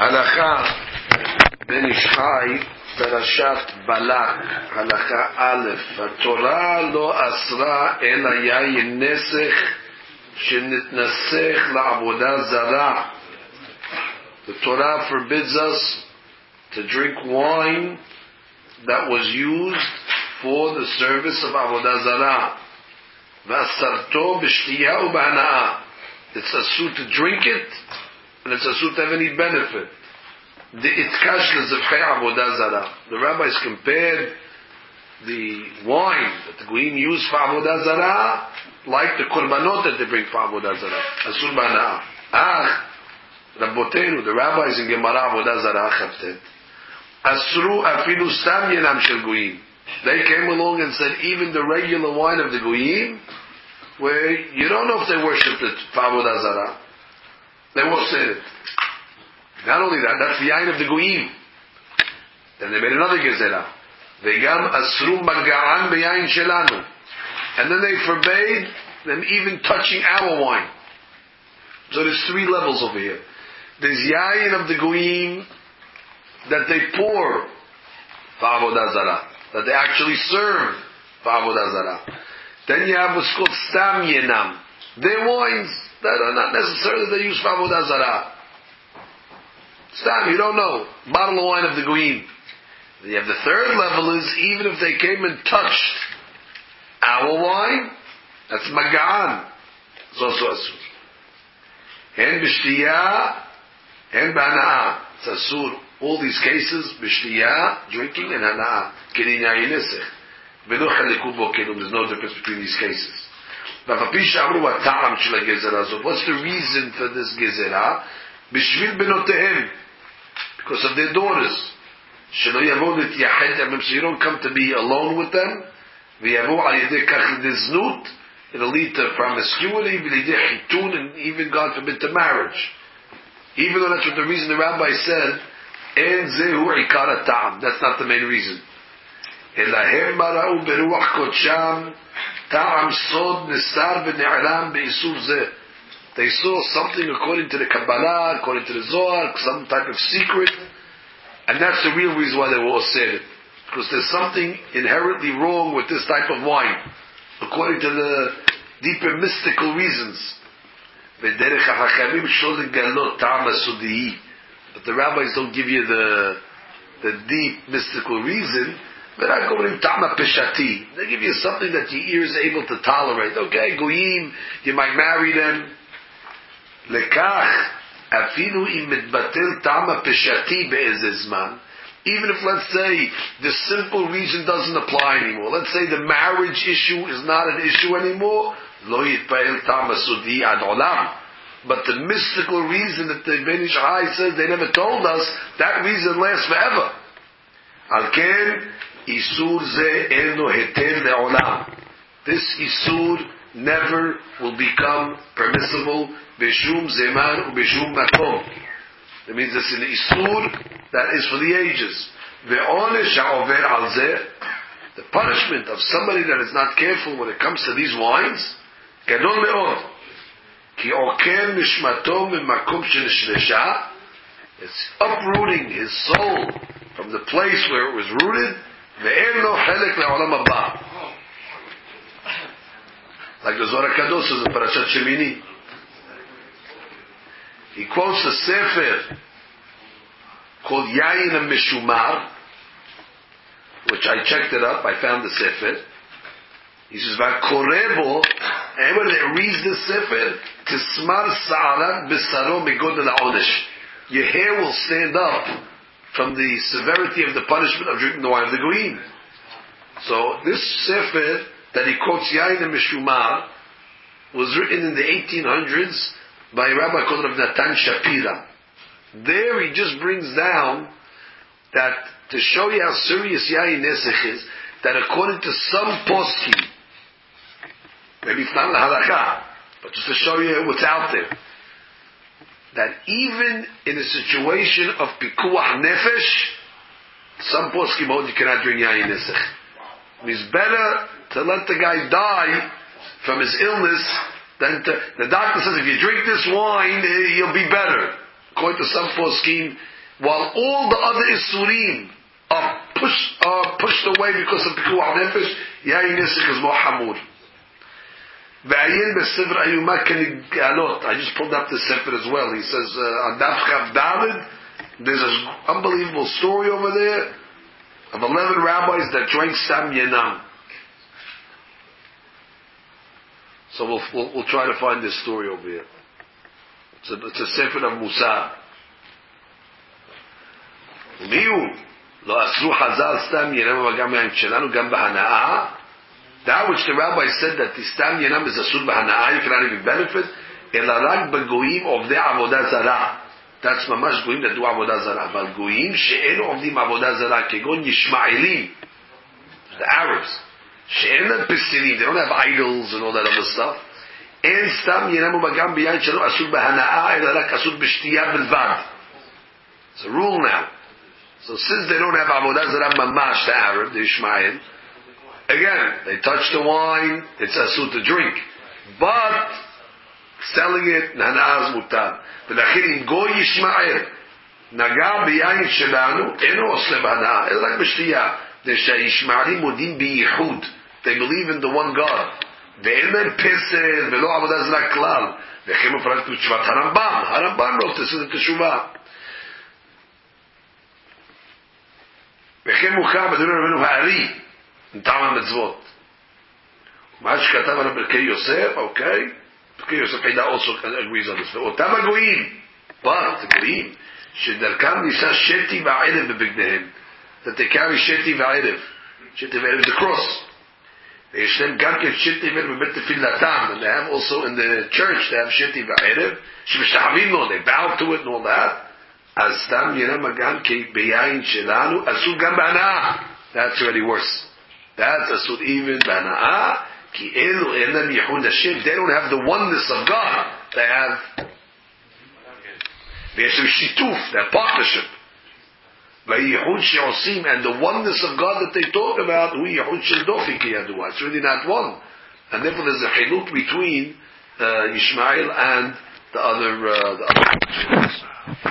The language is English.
Halacha Ben Ish Chai Parashat Balak Halacha Aleph HaTorah lo asra el hayayin nesech shenitnasech la'avodah zarah. The Torah forbids us to drink wine that was used for the service of avodah zarah. V'asarto b'shtiyah u'b'hana'ah. It's asur to drink it, and it's asur to have any benefit. The itkash lezevchei avodah zarah. The rabbis compared the wine that the goyim use for avodah zarah like the korbanot that they bring for avodah zarah. Asur b'hana'ah. Rabbotenu, the rabbis in Gemara avodah zarah chavtet. Asru afilu stam yenam shel goyim. They came along and said even the regular wine of the goyim, where you don't know if they worshipped it for avodah zarah, they will say it. Not only that, that's the yain of the goyim. Then they made another gezerah. Vegam asru maga'an beyain shelanu. And then they forbade them even touching our wine. So there's three levels over here. There's yain of the goyim that they pour for avodah zarah, that they actually serve for avodah zarah. Then you have what's called stam yenam. Their wines that are not necessarily they use for avodah zarah. Stam, you don't know. Bottle of wine of the goyim. You have the third level is even if they came and touched our wine, that's maga'an. It's also asur. Hen b'shtiyah, hen b'hana'ah. It's asur. All these cases, b'shtiyah, drinking, and hana'ah. Kerin yayin nesech. V'lo chaleku bo kelum. There's no difference between these cases. V'afapi she'amru ha'ta'am shel ha'gezerah. So what's the reason for this gezerah? B'shvil benotehem. Because of their daughters. Shelo yavo l'tiyached yamim. So you don't come to be alone with them. V'yavo al yedei kach liznut. It'll lead to promiscuity, v'lidei chitun, and even, God forbid, to marriage. Even though that's what the reason the rabbi said, en zehu ikar ha'ta'am. That's not the main reason. Elahem bara'u beruach kodsham ta'am sod nisar v'ne'alam be'isur zeh. They saw something according to the Kabbalah, according to the Zohar, some type of secret, and that's the real reason why they were all said. Because there's something inherently wrong with this type of wine, according to the deeper mystical reasons. But the rabbis don't give you the deep mystical reason. They give you something that your ear is able to tolerate. Okay, goyim, you might marry them. Lekach, afilu im mitbatel tama peshati be'ezeh zman. Even if, let's say, the simple reason doesn't apply anymore. Let's say the marriage issue is not an issue anymore. Lo yitpael tama sudi ad olam. But the mystical reason that the Ben Ish Chai says they never told us, that reason lasts forever. Al ken, isur ze eno heter le'olam. This isur never will become permissible. Beshum zeman ubeshum makom. That means it's an isur that is for the ages. Ve'onesh ha'over al zeh. The punishment of somebody that is not careful when it comes to these wines, gadol me'od. Ki oker nishmato mimakom shenishresha. It's uprooting his soul from the place where it was rooted. Ve'en lo chelek le'olam haba. Like the Zohar Kadosh says in Parashat Shemini. He quotes a sefer called Yayin HaMeshumar, which I checked it up, I found the sefer. He says, V'akorebo, anyone that reads this sefer, Tismar sa'arat b'saro megodel ha'onesh. Your hair will stand up from the severity of the punishment of drinking the wine of the goyim. So this sefer that he quotes Yayin HaMeshumar was written in the 1800s by a rabbi called Rav Natan Shapira. There he just brings down that to show you how serious Yayin Nesech is, that according to some poskim, maybe it's not in the halakha, but just to show you what's out there, that even in a situation of pikuach nefesh, some poskim hold you cannot drink Yayin Nesech. It means better to let the guy die from his illness than to, the doctor says if you drink this wine, you'll be better. according to some poskim, while all the other isurim are pushed away because of pikuach nefesh, yayin nisik is more hamur. Ve'ayin besivr ayuma can galot. I just pulled up the sefer as well. He says on Daf Chav David, there's an unbelievable story over there of 11 rabbis that drank Stam Yenam. So we'll try to find this story over here. It's a sefer of Musa. Miu lo asru Hazal Stam Yenam v'gam yain shelanu gam b'hana'ah. That which the rabbi said that the Stam Yenam is asur b'hana'ah, you cannot even benefit. Elarak b'goyim of the avodah zarah. That's mamash goyim that do avodah zarah. But goyim she'en of the avodah zarah kegon Yishmaelim, the Arabs. She'en pisilim, they don't have idols and all that other stuff. En Stam Yenam u'magam b'yayin shelo asur b'hana'ah elarak asur b'shtiyah b'lvad. It's a rule now. So since they don't have avodah zarah mamash, the Arab, the Ishmael, again, they touch the wine, it's asur to drink. But selling it, nanaz mutar. V'lachin go Yishmael, naga b'yayin shelanu, eno osle b'hana'ah, it's like b'shtiyah. The Yishmaelim modim b'yichud. They believe in the one God. Ve'en lem pesed, ve'lo avodah zarah klal. V'chem u'prat t'shvat Harambam. Harambam wrote this in the Teshuvah. V'chem u'cha b'durei Rabbeinu Ha'ari. In Tam HaMitzvot. מה שכתב על ברכי יוסף, okay? ברכי יוסף חידה also agrees on this. ואותם הגויים, but הגויים, שדרכם ניסה שתי וערב בבגדיהם. That they carry שתי וערב. שתי וערב is a cross. ויש להם גם כן שתי וערב בבית תפילתם. And they have also in the church, they have שתי וערב, שמשתחווים לו, they bow to it and all that. אז סתם ינם הגן כי ביין שלנו, אסור גם בהנאה. That's already worse. That's asur even b'hana'ah ki elu enam yichud Hashem. They don't have the oneness of God. They have shituf, their partnership. V'yichud she'osim, and the oneness of God that they talk about, hu yichud shel dofi ki yadua. It's really not one, and therefore there's a chiluk between Yishmael and the other.